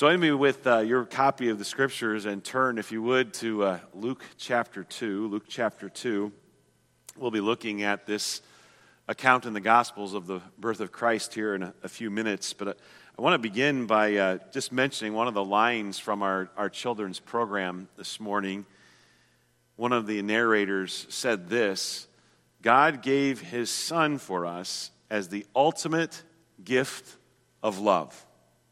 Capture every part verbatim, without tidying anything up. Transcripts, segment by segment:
Join me with uh, your copy of the Scriptures and turn, if you would, to uh, Luke chapter two. Luke chapter two. We'll be looking at this account in the Gospels of the birth of Christ here in a, a few minutes. But uh, I want to begin by uh, just mentioning one of the lines from our, our children's program this morning. One of the narrators said this: God gave his Son for us as the ultimate gift of love.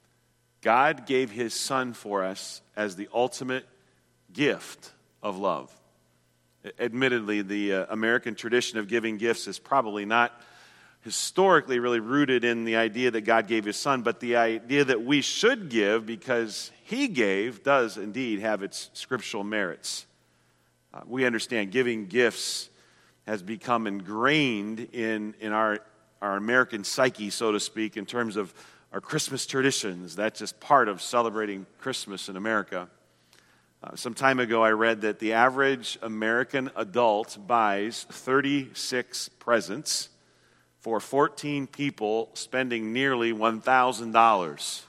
God gave his Son for us as the ultimate gift of love. Admittedly, the uh, American tradition of giving gifts is probably not historically really rooted in the idea that God gave his Son, but the idea that we should give because he gave does indeed have its scriptural merits. Uh, we understand giving gifts has become ingrained in, in our, our American psyche, so to speak, in terms of our Christmas traditions. That's just part of celebrating Christmas in America. Uh, some time ago, I read that the average American adult buys thirty-six presents for fourteen people, spending nearly one thousand dollars.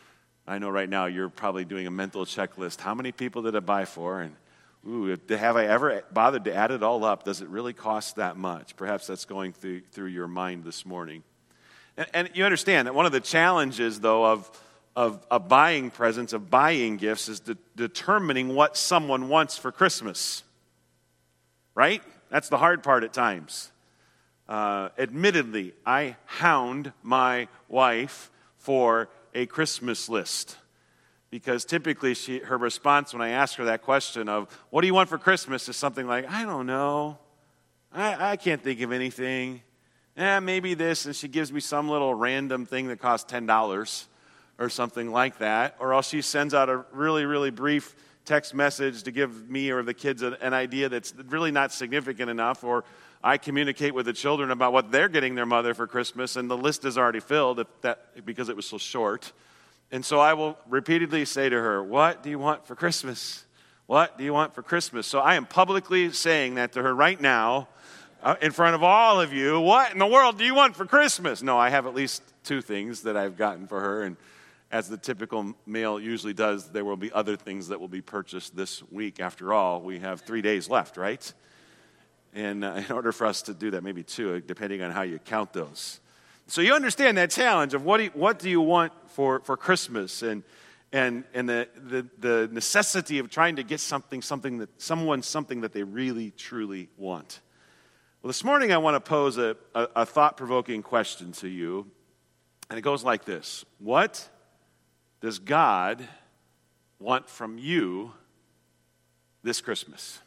I know right now you're probably doing a mental checklist. How many people did I buy for? And ooh, have I ever bothered to add it all up? Does it really cost that much? Perhaps that's going through, through your mind this morning. And, and you understand that one of the challenges, though, of, of, of buying presents, of buying gifts, is de- determining what someone wants for Christmas. Right? That's the hard part at times. Uh, admittedly, I hound my wife for a Christmas list. Because typically she, her response when I ask her that question of, what do you want for Christmas, is something like, I don't know. I, I can't think of anything. Eh, maybe this. And she gives me some little random thing that costs ten dollars or something like that. Or else she sends out a really, really brief text message to give me or the kids an, an idea that's really not significant enough. Or I communicate with the children about what they're getting their mother for Christmas, and the list is already filled if that, because it was so short. And so I will repeatedly say to her, what do you want for Christmas? What do you want for Christmas? So I am publicly saying that to her right now, uh, in front of all of you. What in the world do you want for Christmas? No, I have at least two things that I've gotten for her. And as the typical male usually does, there will be other things that will be purchased this week. After all, we have three days left, right? And uh, in order for us to do that, maybe two, depending on how you count those. So you understand that challenge of what do you, what do you want for, for Christmas, and and and the, the the necessity of trying to get something something that someone something that they really truly want. Well, this morning I want to pose a, a, a thought-provoking question to you, and it goes like this: what does God want from you this Christmas?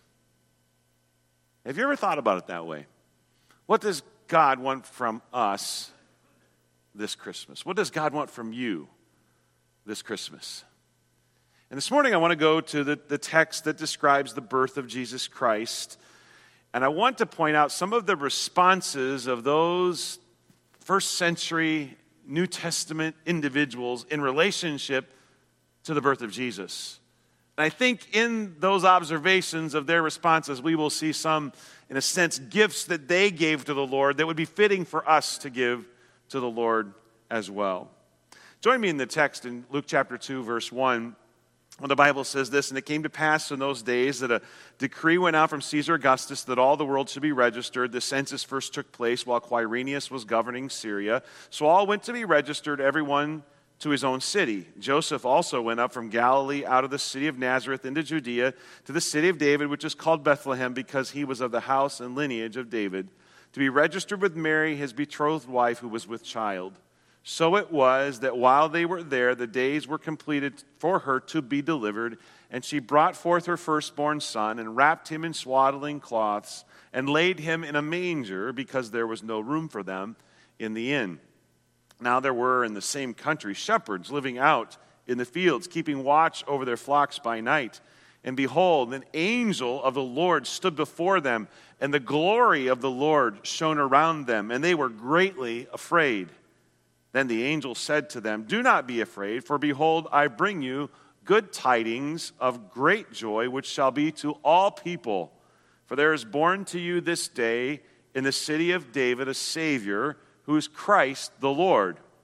Have you ever thought about it that way? What does God want from us this Christmas? What does God want from you this Christmas? And this morning I want to go to the, the text that describes the birth of Jesus Christ. And I want to point out some of the responses of those first century New Testament individuals in relationship to the birth of Jesus. And I think in those observations of their responses, we will see some, in a sense, gifts that they gave to the Lord that would be fitting for us to give to the Lord as well. Join me in the text in Luke chapter two, verse one, when the Bible says this: and it came to pass in those days that a decree went out from Caesar Augustus that all the world should be registered. The census first took place while Quirinius was governing Syria. So all went to be registered, everyone to his own city. Joseph also went up from Galilee out of the city of Nazareth into Judea to the city of David, which is called Bethlehem, because he was of the house and lineage of David, to be registered with Mary, his betrothed wife, who was with child. So it was that while they were there, the days were completed for her to be delivered, and she brought forth her firstborn son and wrapped him in swaddling cloths and laid him in a manger, because there was no room for them in the inn. Now there were in the same country shepherds living out in the fields, keeping watch over their flocks by night. And behold, an angel of the Lord stood before them, and the glory of the Lord shone around them, and they were greatly afraid. Then the angel said to them, do not be afraid, for behold, I bring you good tidings of great joy, which shall be to all people. For there is born to you this day in the city of David a Savior, who is Christ the Lord.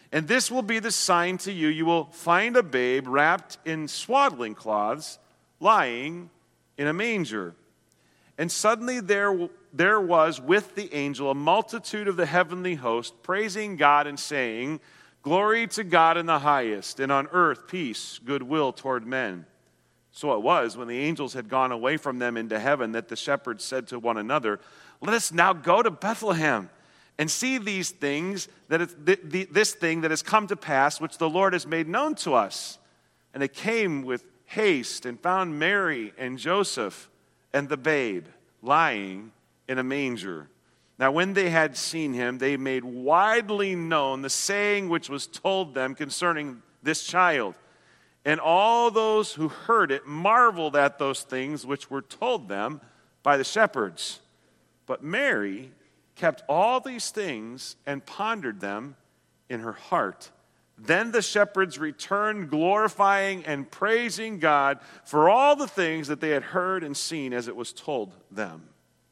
And this will be the sign to you. You will find a babe wrapped in swaddling cloths, lying in a manger." And suddenly there, there was with the angel a multitude of the heavenly host, praising God and saying, "Glory to God in the highest, and on earth peace, goodwill toward men." So it was, when the angels had gone away from them into heaven, that the shepherds said to one another, "Let us now go to Bethlehem and see these things, that it, th- th- this thing that has come to pass, which the Lord has made known to us." And they came with haste and found Mary and Joseph and the babe lying in a manger. Now when they had seen him, they made widely known the saying which was told them concerning this child. And all those who heard it marveled at those things which were told them by the shepherds. But Mary kept all these things and pondered them in her heart. Then the shepherds returned, glorifying and praising God for all the things that they had heard and seen as it was told them.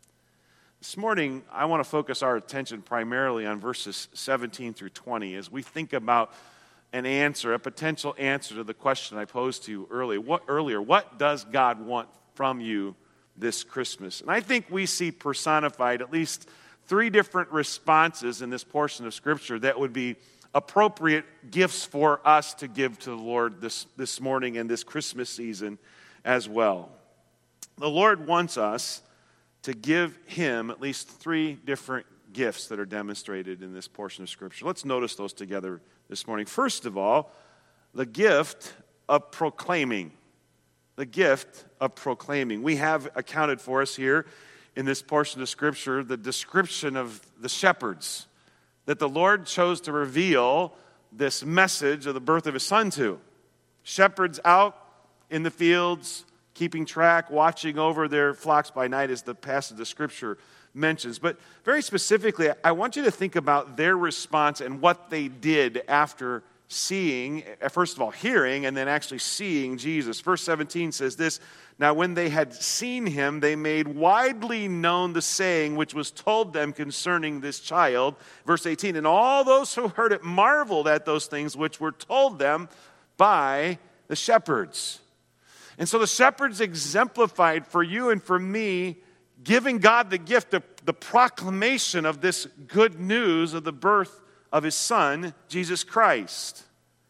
This morning, I want to focus our attention primarily on verses seventeen through twenty as we think about an answer, a potential answer to the question I posed to you earlier. What, earlier, what does God want from you this Christmas? And I think we see personified at least three different responses in this portion of Scripture that would be appropriate gifts for us to give to the Lord this, this morning and this Christmas season as well. The Lord wants us to give Him at least three different gifts that are demonstrated in this portion of Scripture. Let's notice those together this morning. First of all, the gift of proclaiming. The gift of proclaiming. We have accounted for us here in this portion of Scripture the description of the shepherds that the Lord chose to reveal this message of the birth of His Son to. Shepherds out in the fields, keeping track, watching over their flocks by night, as the passage of Scripture mentions. But very specifically, I want you to think about their response and what they did after seeing, first of all, hearing, and then actually seeing Jesus. Verse seventeen says this, "Now when they had seen him, they made widely known the saying which was told them concerning this child." Verse eighteen, "And all those who heard it marveled at those things which were told them by the shepherds." And so the shepherds exemplified for you and for me giving God the gift of the proclamation of this good news of the birth of His Son, Jesus Christ.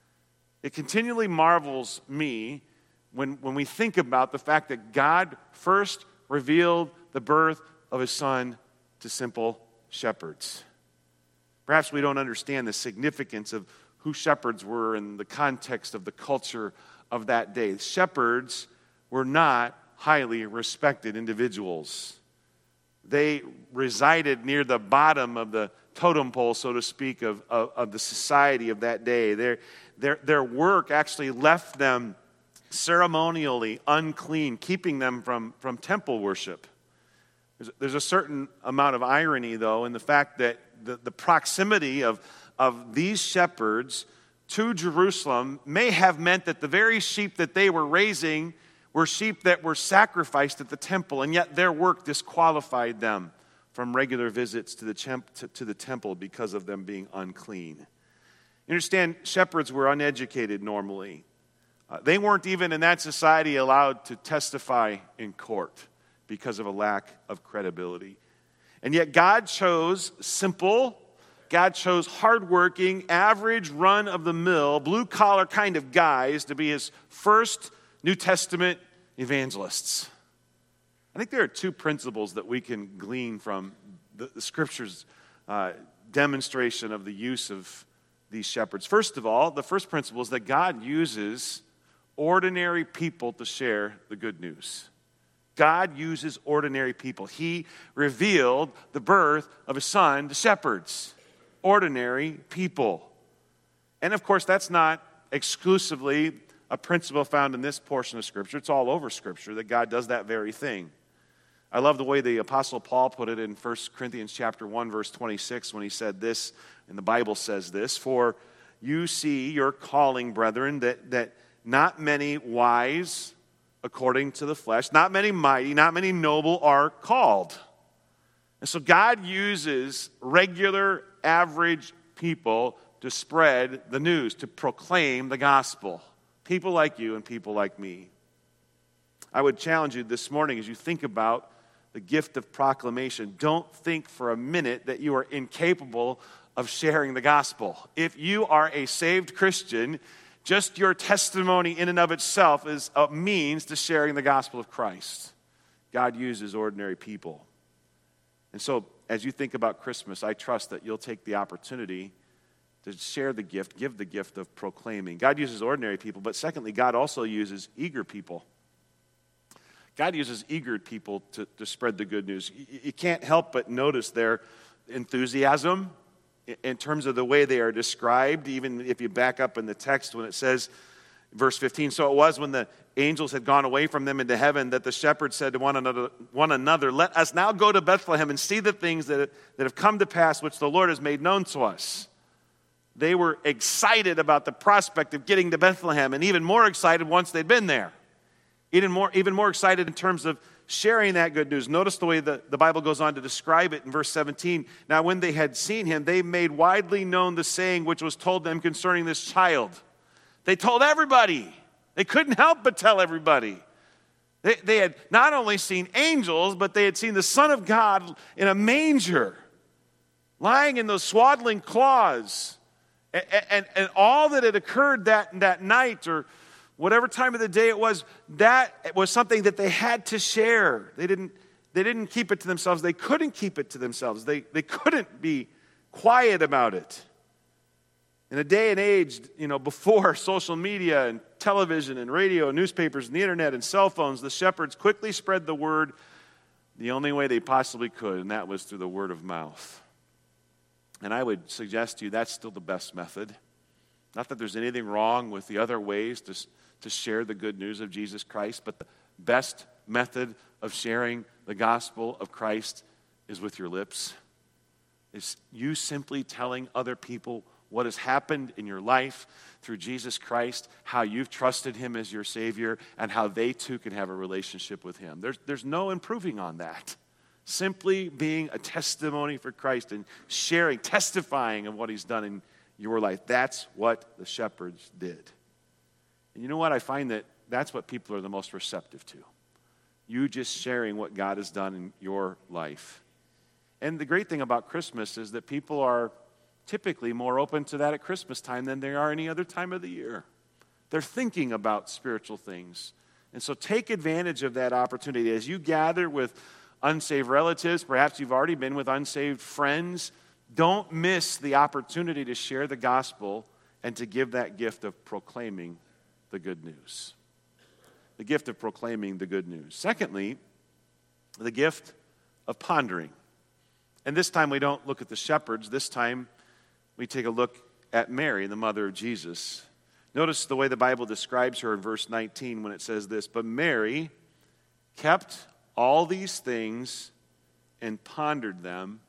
It continually marvels me when, when we think about the fact that God first revealed the birth of His Son to simple shepherds. Perhaps we don't understand the significance of who shepherds were in the context of the culture of that day. Shepherds were not highly respected individuals. They resided near the bottom of the totem pole, so to speak, of, of, of the society of that day. Their, their, their work actually left them ceremonially unclean, keeping them from, from temple worship. There's, there's a certain amount of irony, though, in the fact that the, the proximity of, of these shepherds to Jerusalem may have meant that the very sheep that they were raising were sheep that were sacrificed at the temple, and yet their work disqualified them from regular visits to the, temp- to, to the temple because of them being unclean. You understand, shepherds were uneducated normally. Uh, they weren't even in that society allowed to testify in court because of a lack of credibility. And yet God chose simple, God chose hardworking, average, run-of-the-mill, blue-collar kind of guys to be His first New Testament evangelists. I think there are two principles that we can glean from the, the Scripture's uh, demonstration of the use of these shepherds. First of all, the first principle is that God uses ordinary people to share the good news. God uses ordinary people. He revealed the birth of His Son to shepherds, ordinary people. And of course, that's not exclusively a principle found in this portion of Scripture. It's all over Scripture that God does that very thing. I love the way the Apostle Paul put it in First Corinthians chapter one, verse twenty-six, when he said this, and the Bible says this, "For you see your calling, brethren, that, that not many wise according to the flesh, not many mighty, not many noble are called." And so God uses regular, average people to spread the news, to proclaim the gospel. People like you and people like me. I would challenge you this morning as you think about the gift of proclamation. Don't think for a minute that you are incapable of sharing the gospel. If you are a saved Christian, just your testimony in and of itself is a means to sharing the gospel of Christ. God uses ordinary people. And so, as you think about Christmas, I trust that you'll take the opportunity to share the gift, give the gift of proclaiming. God uses ordinary people, but secondly, God also uses eager people. God uses eager people to, to spread the good news. You, you can't help but notice their enthusiasm in terms of the way they are described, even if you back up in the text when it says, verse fifteen, so it was when the angels had gone away from them into heaven that the shepherds said to one another, one another, let us now go to Bethlehem and see the things that, that have come to pass, which the Lord has made known to us. They were excited about the prospect of getting to Bethlehem, and even more excited once they'd been there. Even more, even more excited in terms of sharing that good news. Notice the way the, the Bible goes on to describe it in verse seventeen. Now when they had seen him, they made widely known the saying which was told them concerning this child. They told everybody. They couldn't help but tell everybody. They, they had not only seen angels, but they had seen the Son of God in a manger, lying in those swaddling cloths. And, and, and all that had occurred that, that night, or whatever time of the day it was, that was something that they had to share. They didn't, they didn't keep it to themselves. They couldn't keep it to themselves. They, they couldn't be quiet about it. In a day and age, you know, before social media and television and radio and newspapers and the internet and cell phones, the shepherds quickly spread the word the only way they possibly could, and that was through the word of mouth. And I would suggest to you that's still the best method. Not that there's anything wrong with the other ways to, to share the good news of Jesus Christ, but the best method of sharing the gospel of Christ is with your lips. It's you simply telling other people what has happened in your life through Jesus Christ, how you've trusted him as your Savior, and how they too can have a relationship with him. There's, there's no improving on that. Simply being a testimony for Christ and sharing, testifying of what he's done in your life. That's what the shepherds did. And you know what? I find that that's what people are the most receptive to. You just sharing what God has done in your life. And the great thing about Christmas is that people are typically more open to that at Christmas time than they are any other time of the year. They're thinking about spiritual things. And so take advantage of that opportunity. As you gather with unsaved relatives, perhaps you've already been with unsaved friends, don't miss the opportunity to share the gospel and to give that gift of proclaiming the good news. The gift of proclaiming the good news. Secondly, the gift of pondering. And this time we don't look at the shepherds. This time we take a look at Mary, the mother of Jesus. Notice the way the Bible describes her in verse nineteen when it says this, but Mary kept all these things and pondered them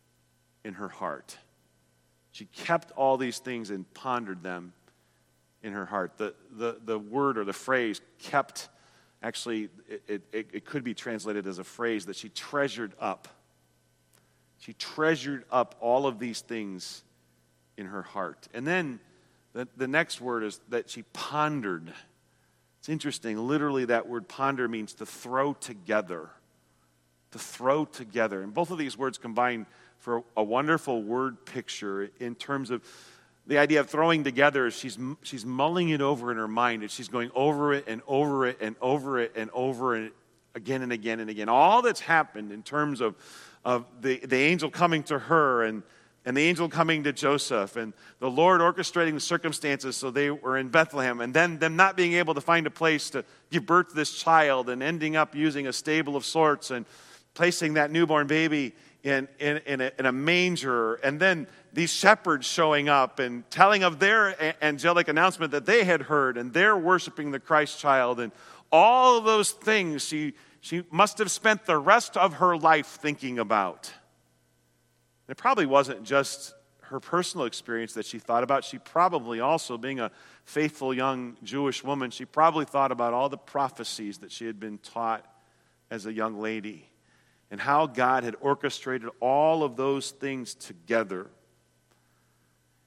in her heart. She kept all these things and pondered them in her heart. The, the, the word or the phrase kept, actually, it, it, it could be translated as a phrase that she treasured up. She treasured up all of these things in her heart. And then the, the next word is that she pondered. It's interesting. Literally, that word ponder means to throw together. To throw together. And both of these words combine for a wonderful word picture in terms of the idea of throwing together. She's, she's mulling it over in her mind, and she's going over it and over it and over it and over it again and again and again. All that's happened in terms of, of the, the angel coming to her and And the angel coming to Joseph, and the Lord orchestrating the circumstances so they were in Bethlehem, and then them not being able to find a place to give birth to this child, and ending up using a stable of sorts, and placing that newborn baby in, in, in, a, in a manger, and then these shepherds showing up and telling of their a- angelic announcement that they had heard, and they're worshiping the Christ child, and all of those things she, she must have spent the rest of her life thinking about. It probably wasn't just her personal experience that she thought about. She probably also, being a faithful young Jewish woman, she probably thought about all the prophecies that she had been taught as a young lady and how God had orchestrated all of those things together.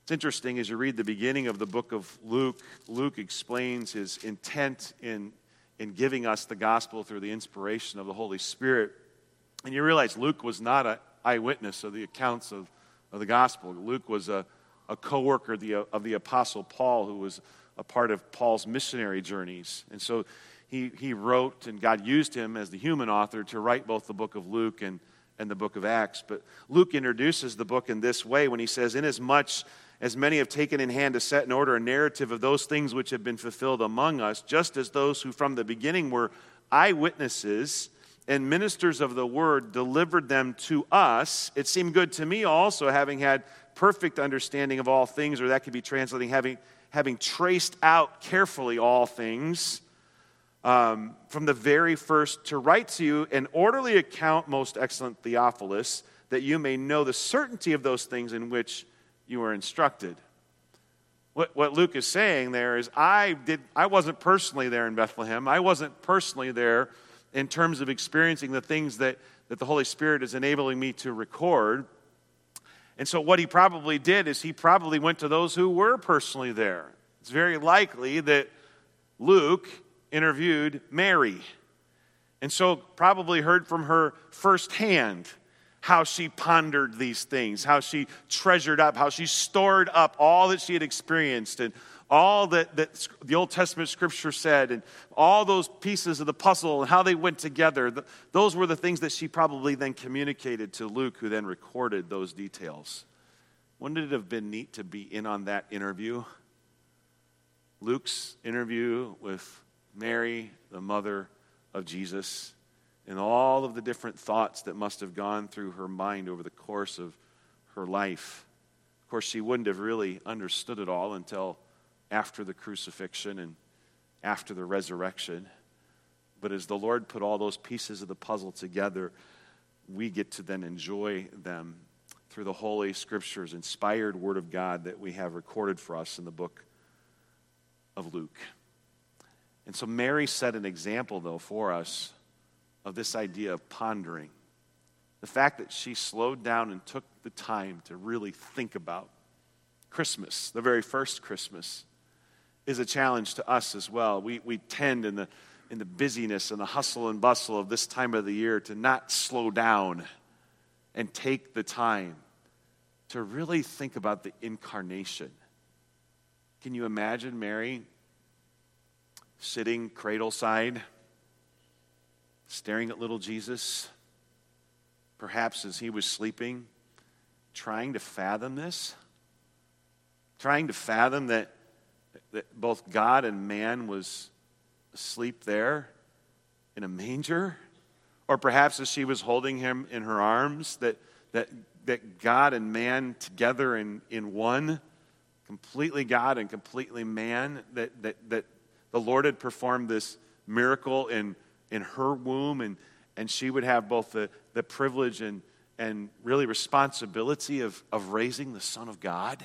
It's interesting as you read the beginning of the book of Luke, Luke explains his intent in, in giving us the gospel through the inspiration of the Holy Spirit. And you realize Luke was not an eyewitness of the accounts of, of the gospel. Luke was a, a co-worker of the, of the Apostle Paul, who was a part of Paul's missionary journeys. And so he, he wrote, and God used him as the human author to write both the book of Luke and, and the book of Acts. But Luke introduces the book in this way when he says, "Inasmuch as many have taken in hand to set in order a narrative of those things which have been fulfilled among us, just as those who from the beginning were eyewitnesses and ministers of the word delivered them to us, it seemed good to me also, having had perfect understanding of all things," or that could be translating, having, having traced out carefully all things, um, from the very first, to write to you an orderly account, most excellent Theophilus, that you may know the certainty of those things in which you were instructed. What, what Luke is saying there is, I did. I wasn't personally there in Bethlehem. I wasn't personally there in terms of experiencing the things that, that the Holy Spirit is enabling me to record. And so what he probably did is he probably went to those who were personally there. It's very likely that Luke interviewed Mary, and so probably heard from her firsthand how she pondered these things, how she treasured up, how she stored up all that she had experienced and all that, that the Old Testament scripture said, and all those pieces of the puzzle and how they went together. Those were the things that she probably then communicated to Luke, who then recorded those details. Wouldn't it have been neat to be in on that interview? Luke's interview with Mary, the mother of Jesus, and all of the different thoughts that must have gone through her mind over the course of her life. Of course, she wouldn't have really understood it all until after the crucifixion and after the resurrection. But as the Lord put all those pieces of the puzzle together, we get to then enjoy them through the Holy Scriptures, inspired Word of God that we have recorded for us in the book of Luke. And so Mary set an example, though, for us of this idea of pondering. The fact that she slowed down and took the time to really think about Christmas, the very first Christmas, is a challenge to us as well. We we tend in the in the busyness and the hustle and bustle of this time of the year to not slow down and take the time to really think about the incarnation. Can you imagine Mary sitting cradle-side, staring at little Jesus, perhaps as he was sleeping, trying to fathom this, trying to fathom that, that both God and man was asleep there in a manger, or perhaps as she was holding him in her arms, that that that God and man together in, in one, completely God and completely man, that that that the Lord had performed this miracle in in her womb, and, and she would have both the, the privilege and, and really responsibility of, of raising the Son of God.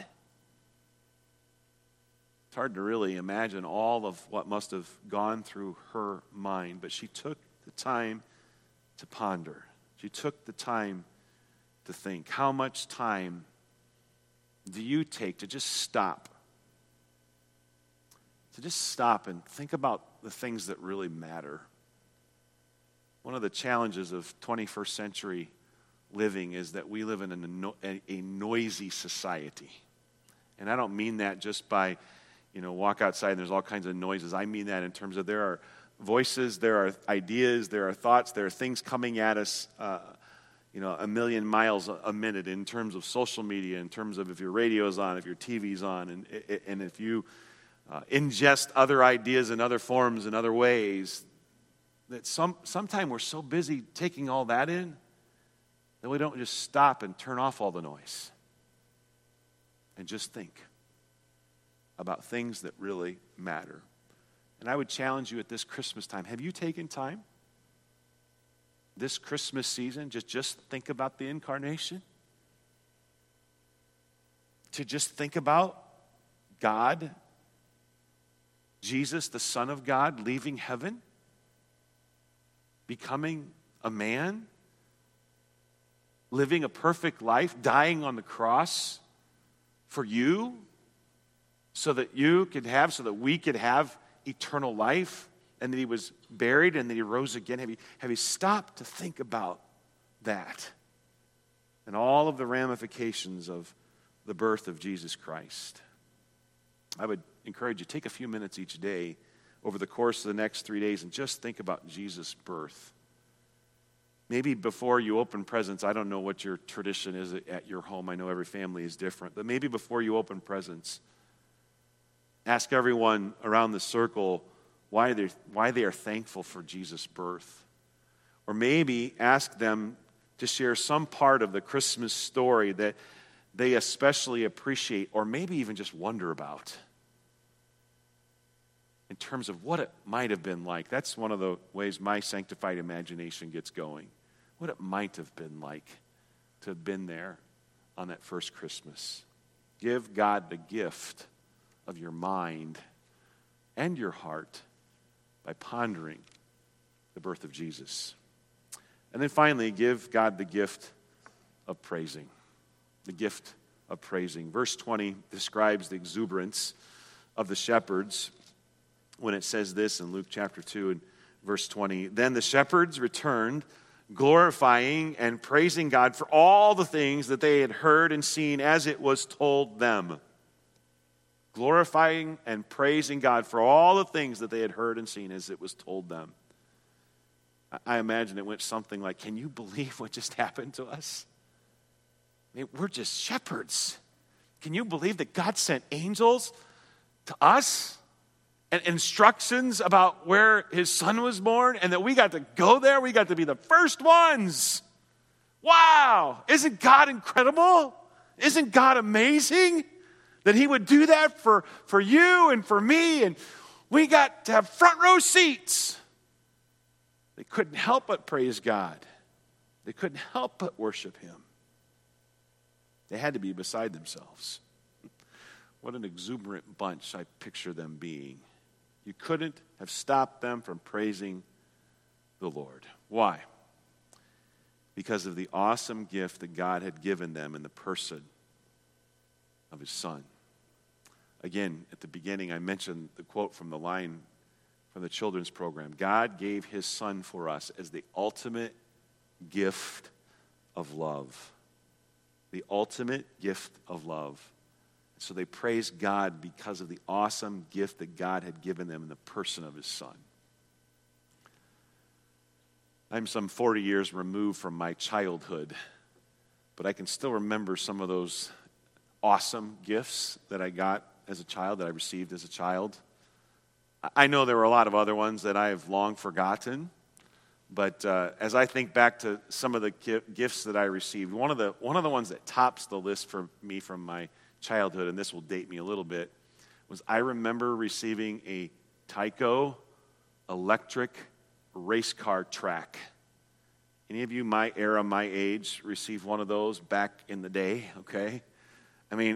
It's hard to really imagine all of what must have gone through her mind, but she took the time to ponder. She took the time to think. How much time do you take to just stop? To just stop and think about the things that really matter. One of the challenges of twenty-first century living is that we live in a, no, a, a noisy society. And I don't mean that just by, you know, walk outside and there's all kinds of noises. I mean that in terms of there are voices, there are ideas, there are thoughts, there are things coming at us, uh, you know, a million miles a, a minute in terms of social media, in terms of if your radio's on, if your T V's on, and, and if you uh, ingest other ideas in other forms and other ways. That some sometimes we're so busy taking all that in that we don't just stop and turn off all the noise and just think about things that really matter. And I would challenge you at this Christmas time, have you taken time this Christmas season just just think about the incarnation? To just think about God, Jesus, the Son of God, leaving heaven, becoming a man, living a perfect life, dying on the cross for you so that you could have, so that we could have eternal life, and that he was buried and that he rose again? Have you, have you stopped to think about that and all of the ramifications of the birth of Jesus Christ? I would encourage you, take a few minutes each day over the course of the next three days and just think about Jesus' birth. Maybe before you open presents, I don't know what your tradition is at your home. I know every family is different. But maybe before you open presents, ask everyone around the circle why they why they are thankful for Jesus' birth. Or maybe ask them to share some part of the Christmas story that they especially appreciate, or maybe even just wonder about, in terms of what it might have been like. That's one of the ways my sanctified imagination gets going. What it might have been like to have been there on that first Christmas. Give God the gift of your mind and your heart by pondering the birth of Jesus. And then finally, give God the gift of praising. The gift of praising. Verse twenty describes the exuberance of the shepherds when it says this in Luke chapter two and verse twenty. Then the shepherds returned, glorifying and praising God for all the things that they had heard and seen as it was told them. Glorifying and praising God for all the things that they had heard and seen as it was told them. I imagine it went something like, can you believe what just happened to us? I mean, we're just shepherds. Can you believe that God sent angels to us and instructions about where his son was born, and that we got to go there? We got to be the first ones. Wow! Isn't God incredible? Isn't God amazing that he would do that for, for you and for me? And we got to have front row seats. They couldn't help but praise God. They couldn't help but worship him. They had to be beside themselves. What an exuberant bunch I picture them being. You couldn't have stopped them from praising the Lord. Why? Because of the awesome gift that God had given them in the person of his son. Again, at the beginning, I mentioned the quote from the line from the children's program. God gave his son for us as the ultimate gift of love. The ultimate gift of love. So they praised God because of the awesome gift that God had given them in the person of his son. I'm some forty years removed from my childhood, but I can still remember some of those awesome gifts that I got as a child, that I received as a child. I know there were a lot of other ones that I have long forgotten. But uh, as I think back to some of the gifts that I received, one of the one of the ones that tops the list for me from my childhood, and this will date me a little bit, was I remember receiving a Tyco electric race car track. Any of you my era, my age, received one of those back in the day, okay? I mean,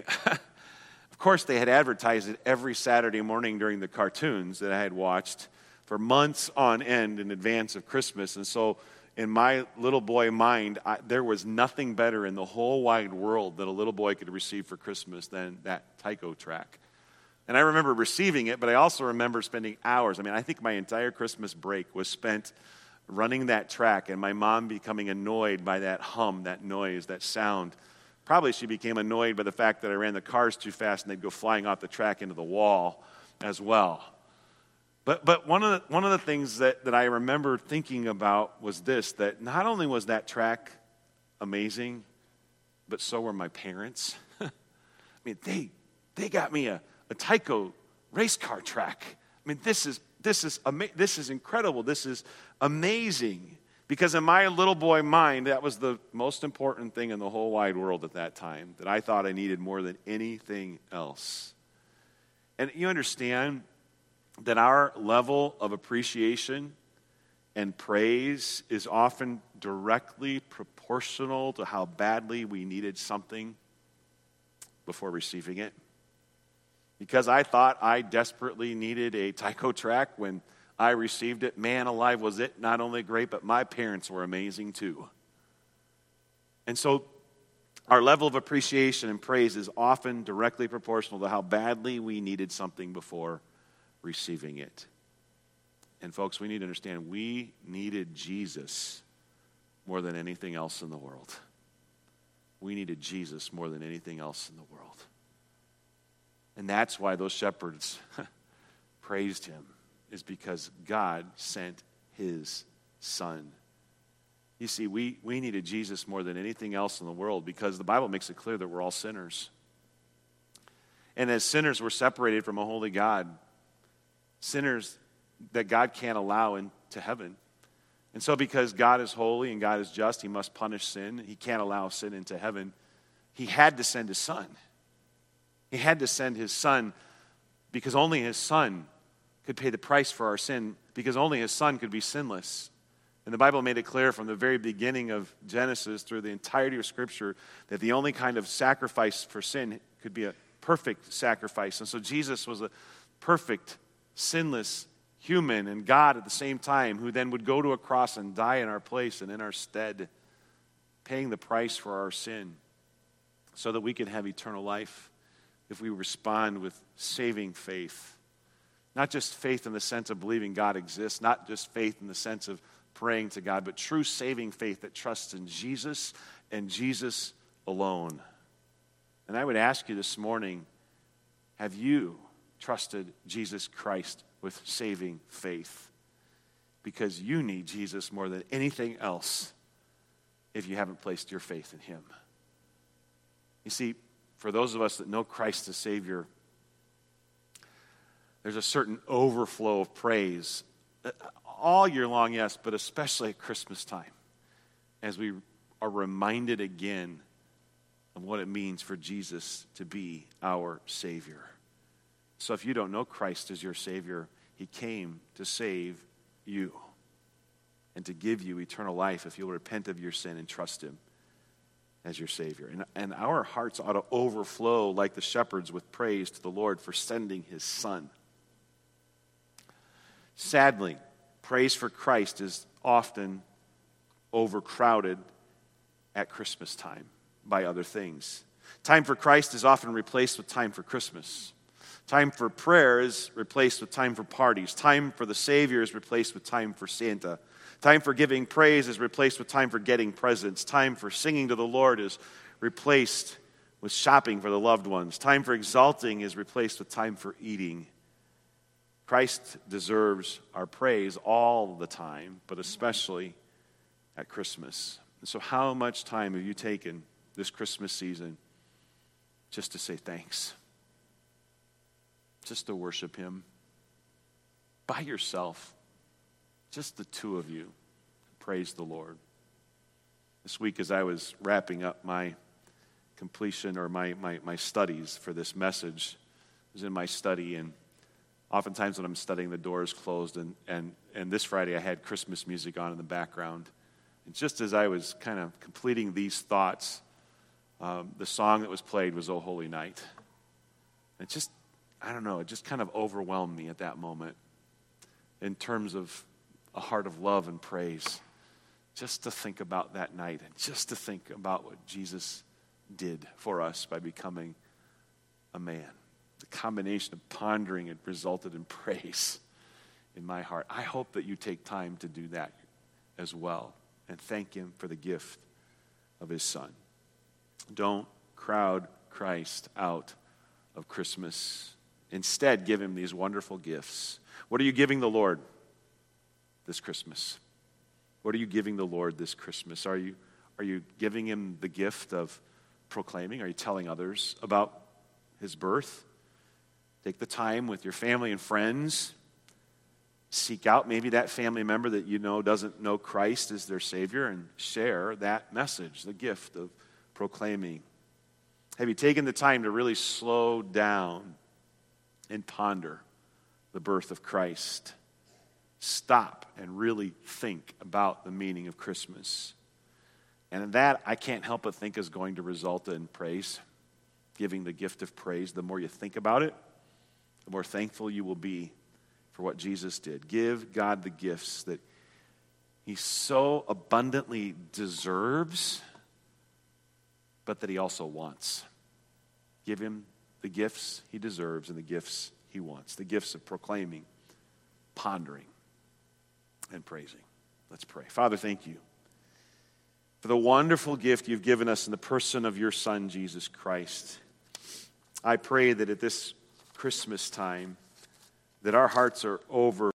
of course they had advertised it every Saturday morning during the cartoons that I had watched for months on end in advance of Christmas. And so in my little boy mind, I, there was nothing better in the whole wide world that a little boy could receive for Christmas than that Tyco track. And I remember receiving it, but I also remember spending hours. I mean, I think my entire Christmas break was spent running that track and my mom becoming annoyed by that hum, that noise, that sound. Probably she became annoyed by the fact that I ran the cars too fast and they'd go flying off the track into the wall as well. But but one of the, one of the things that, that I remember thinking about was this, that not only was that track amazing, but so were my parents. I mean, they they got me a, a Tyco race car track. I mean, this is this is ama- this is incredible. This is amazing. Because in my little boy mind, that was the most important thing in the whole wide world at that time, that I thought I needed more than anything else. And you understand that our level of appreciation and praise is often directly proportional to how badly we needed something before receiving it. Because I thought I desperately needed a Tyco track when I received it, man alive, was it not only great, but my parents were amazing too. And so Our level of appreciation and praise is often directly proportional to how badly we needed something before receiving it. And folks, we need to understand we needed Jesus more than anything else in the world. We needed Jesus more than anything else in the world. And that's why those shepherds praised him, is because God sent his son. You see, we, we needed Jesus more than anything else in the world because the Bible makes it clear that we're all sinners. And as sinners, we're separated from a holy God. Sinners that God can't allow into heaven. And so because God is holy and God is just, he must punish sin. He can't allow sin into heaven. He had to send his son. He had to send his son because only his son could pay the price for our sin, because only his son could be sinless. And the Bible made it clear from the very beginning of Genesis through the entirety of Scripture that the only kind of sacrifice for sin could be a perfect sacrifice. And so Jesus was a perfect, sinless human and God at the same time, who then would go to a cross and die in our place and in our stead, paying the price for our sin so that we can have eternal life if we respond with saving faith. Not just faith in the sense of believing God exists, not just faith in the sense of praying to God, but true saving faith that trusts in Jesus and Jesus alone. And I would ask you this morning, have you trusted Jesus Christ with saving faith? Because you need Jesus more than anything else if you haven't placed your faith in him. You see, for those of us that know Christ as Savior, there's a certain overflow of praise all year long, yes, but especially at Christmas time, as we are reminded again of what it means for Jesus to be our Savior. So if you don't know Christ as your Savior, he came to save you and to give you eternal life if you'll repent of your sin and trust him as your Savior. And, and our hearts ought to overflow like the shepherds with praise to the Lord for sending his son. Sadly, praise for Christ is often overcrowded at Christmas time by other things. Time for Christ is often replaced with time for Christmas. Time for prayer is replaced with time for parties. Time for the Savior is replaced with time for Santa. Time for giving praise is replaced with time for getting presents. Time for singing to the Lord is replaced with shopping for the loved ones. Time for exalting is replaced with time for eating. Christ deserves our praise all the time, but especially at Christmas. And so how much time have you taken this Christmas season just to say thanks? Just to worship him by yourself, just the two of you. Praise the Lord. This week as I was wrapping up my completion or my, my, my studies for this message, I was in my study, and oftentimes when I'm studying, the door is closed, and, and, and this Friday I had Christmas music on in the background. And just as I was kind of completing these thoughts, um, the song that was played was "O Holy Night." It just, I don't know, it just kind of overwhelmed me at that moment in terms of a heart of love and praise. Just to think about that night and just to think about what Jesus did for us by becoming a man. The combination of pondering it resulted in praise in my heart. I hope that you take time to do that as well and thank him for the gift of his son. Don't crowd Christ out of Christmas. Instead, give him these wonderful gifts. What are you giving the Lord this Christmas? What are you giving the Lord this Christmas? Are you, are you giving him the gift of proclaiming? Are you telling others about his birth? Take the time with your family and friends. Seek out maybe that family member that you know doesn't know Christ as their Savior and share that message, the gift of proclaiming. Have you taken the time to really slow down and ponder the birth of Christ? Stop and really think about the meaning of Christmas. And that, I can't help but think, is going to result in praise, giving the gift of praise. The more you think about it, the more thankful you will be for what Jesus did. Give God the gifts that he so abundantly deserves but that he also wants. Give him the gifts he deserves and the gifts he wants, the gifts of proclaiming, pondering, and praising. Let's pray. Father, thank you for the wonderful gift you've given us in the person of your Son, Jesus Christ. I pray that at this Christmas time, that our hearts are over